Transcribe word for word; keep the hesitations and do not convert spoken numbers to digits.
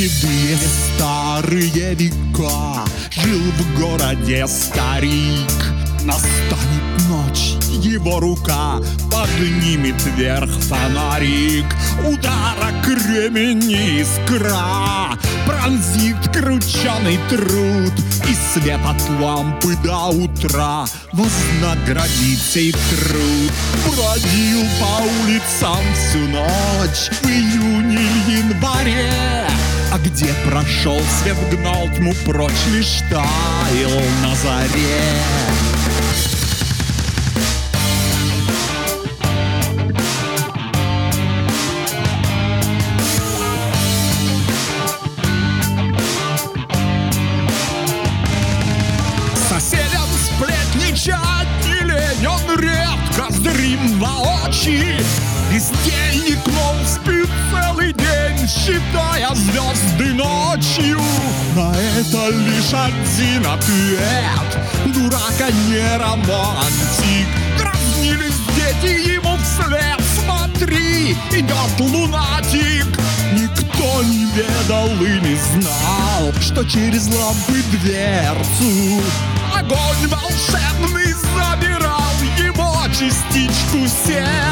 седые старые века жил в городе старик. Настанет ночь, его рука поднимет вверх фонарик. Удара кремени искра пронзит крученый труд, и свет от лампы до утра вознаградит сей труд. Бродил по улицам всю ночь в июне и январе, а где прошел свет, гнал тьму прочь, лишь таял на заре. Соседям сплетничать не лень, он редко зрим воочи. Бездельник, мол, спит целый день, считая звезды ночью. На это лишь один ответ: дурак, а не романтик. Дразнились дети ему вслед: смотри, идет лунатик. Никто не ведал и не знал, что через лампы дверцу огонь волшебный забирал его частичку сердца.